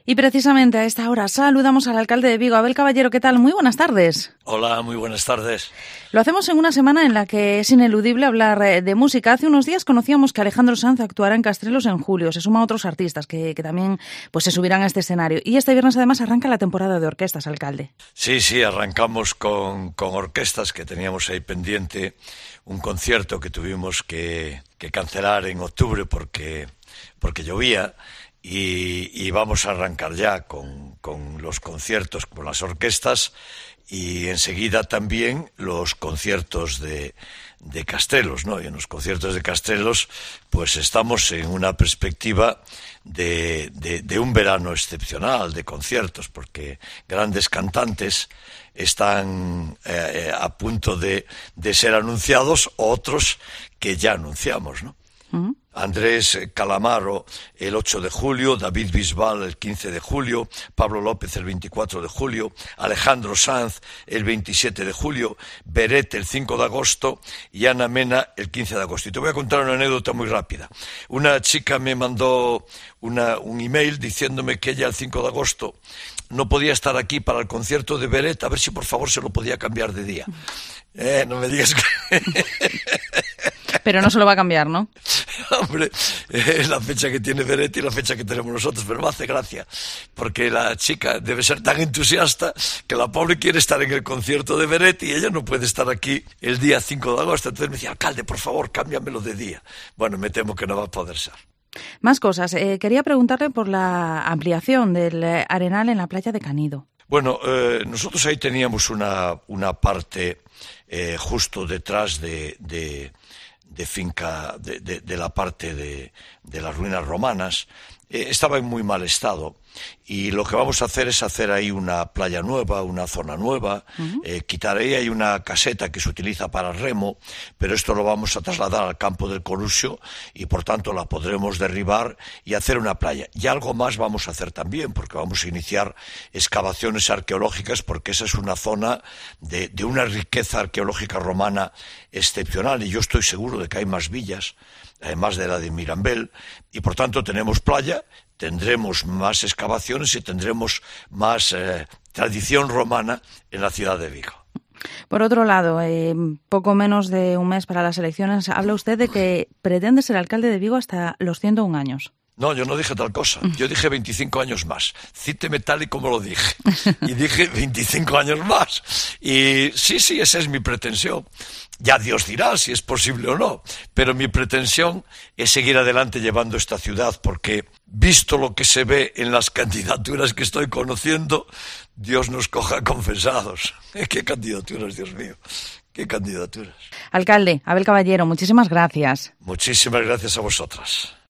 Y precisamente a esta hora saludamos al alcalde de Vigo, Abel Caballero. ¿Qué tal? Muy buenas tardes. Hola, muy buenas tardes. Lo hacemos en una semana en la que es ineludible hablar de música. Hace unos días conocíamos que Alejandro Sanz actuará en Castrelos en julio. Se suman otros artistas que también pues, se subirán a este escenario. Y este viernes además arranca la temporada de orquestas, alcalde. Sí, arrancamos con orquestas que teníamos ahí pendiente. Un concierto que tuvimos que cancelar en octubre porque llovía. Y vamos a arrancar ya con los conciertos con las orquestas y enseguida también los conciertos de Castrelos, ¿no? Y en los conciertos de Castrelos pues estamos en una perspectiva de un verano excepcional de conciertos, porque grandes cantantes están a punto de ser anunciados, otros que ya anunciamos, ¿no? Uh-huh. Andrés Calamaro el 8 de julio, David Bisbal el 15 de julio, Pablo López el 24 de julio, Alejandro Sanz el 27 de julio, Beret el 5 de agosto y Ana Mena el 15 de agosto. Y te voy a contar una anécdota muy rápida. Una chica me mandó un email diciéndome que ella el 5 de agosto no podía estar aquí para el concierto de Beret, a ver si por favor se lo podía cambiar de día. No me digas que... Pero no se lo va a cambiar, ¿no? Hombre, es la fecha que tiene Beret y la fecha que tenemos nosotros, pero me hace gracia, porque la chica debe ser tan entusiasta que la pobre quiere estar en el concierto de Beret y ella no puede estar aquí el día 5 de agosto. Entonces me decía, alcalde, por favor, cámbiamelo de día. Bueno, me temo que no va a poder ser. Más cosas. Quería preguntarle por la ampliación del arenal en la playa de Canido. Bueno, nosotros ahí teníamos una parte justo detrás de finca, de la parte de las ruinas romanas. Estaba en muy mal estado y lo que vamos a hacer es hacer ahí una playa nueva, una zona nueva. Uh-huh. Quitar ahí hay una caseta que se utiliza para remo, pero esto lo vamos a trasladar al campo del Corusio y por tanto la podremos derribar y hacer una playa. Y algo más vamos a hacer también, porque vamos a iniciar excavaciones arqueológicas, porque esa es una zona de una riqueza arqueológica romana excepcional y yo estoy seguro de que hay más villas, además de la de Mirambel, y por tanto tenemos playa, tendremos más excavaciones y tendremos más tradición romana en la ciudad de Vigo. Por otro lado, poco menos de un mes para las elecciones, habla usted de que pretende ser alcalde de Vigo hasta los 101 años. No, yo no dije tal cosa. Yo dije 25 años más. Cíteme tal y como lo dije. Y dije 25 años más. Y sí, esa es mi pretensión. Ya Dios dirá si es posible o no. Pero mi pretensión es seguir adelante llevando esta ciudad, porque visto lo que se ve en las candidaturas que estoy conociendo, Dios nos coja confesados. ¿Qué candidaturas, Dios mío? ¿Qué candidaturas? Alcalde, Abel Caballero, muchísimas gracias. Muchísimas gracias a vosotras.